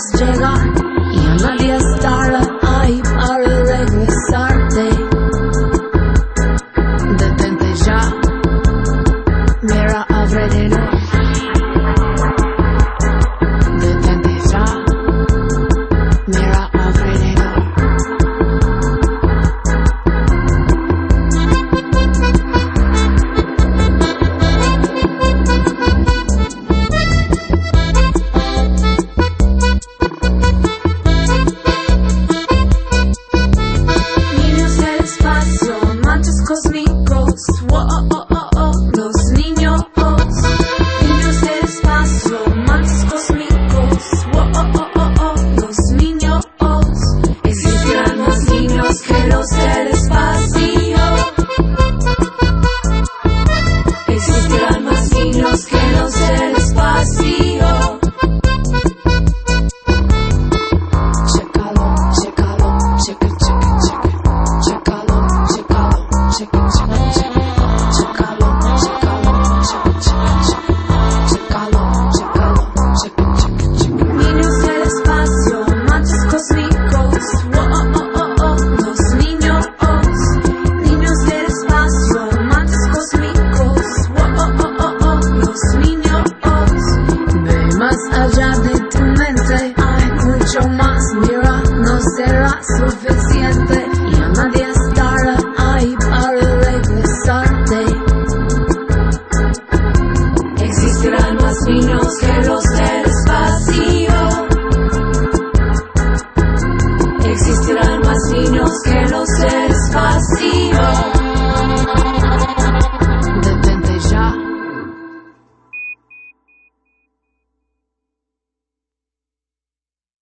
puedes llegar y a nadie estará ahí para regresarte. Detente ya, mira alrededor. Detente ya, mira alrededor. Niños del espacio, amantes cósmicos, wow, oh, oh, oh, los niños. Niños del espacio, amantes cósmicos, wow, oh, oh, oh, oh, los niños. Existirán más niños que los del espacio. Existirán más niños que los del espacio. Chécalo, chécalo, checa, checa, checa. Chécalo, chécalo, checa, checa, checa. Chécalo, chécalo, checa, checa, checa. Chécalo, chécalo, checa, checa, checa. Niños del espacio, amantes cósmicos, wow, oh, oh, oh, los niños. Niños del espacio, amantes cósmicos, wow, oh, oh, oh, oh, los niños. Ve más allá de tu mente, hay mucho más, mira, no será suficiente.